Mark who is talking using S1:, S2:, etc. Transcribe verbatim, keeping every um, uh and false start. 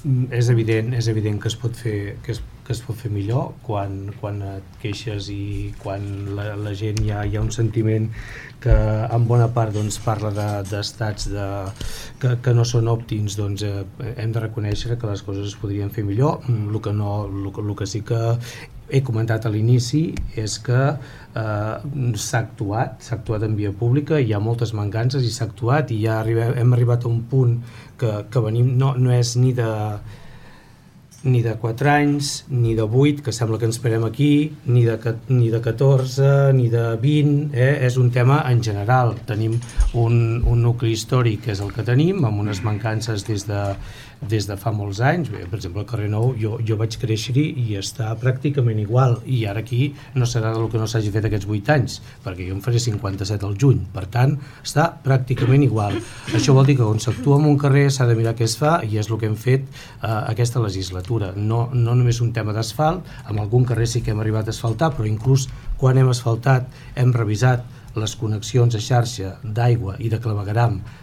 S1: és evident, és evident que es pot fer, que es, que es pot fer millor quan, quan et queixes i quan la, la gent hi ha, hi ha un sentiment que en bona part doncs, parla d'estats de, de, que, que no són òptims, doncs eh, hem de reconèixer que les coses es podrien fer millor. El que, no, el, el que sí que he comentat a l'inici és que eh, s'ha actuat, s'ha actuat en via pública, hi ha moltes mancances i s'ha actuat i ja arribem, hem arribat a un punt que, que venim, no, no és ni de ni de quatre anys, ni de vuit, que sembla que ens esperem aquí, ni de, ni de catorze, ni de vint, eh? És un tema en general. Tenim un, un nucli històric que és el que tenim, amb unes mancances des de, des de fa molts anys. Bé, per exemple, al carrer Nou jo, jo vaig créixer-hi i està pràcticament igual, i ara aquí no serà el que no s'hagi fet aquests vuit anys, perquè jo em faré cinquanta-set al juny, per tant, està pràcticament igual. Això vol dir que quan s'actua en un carrer s'ha de mirar què es fa, i és el que hem fet eh, aquesta legislatura. No, no només un tema d'asfalt, en algun carrer sí que hem arribat a asfaltar, però inclús quan hem asfaltat hem revisat les connexions a xarxa d'aigua i de clavegueram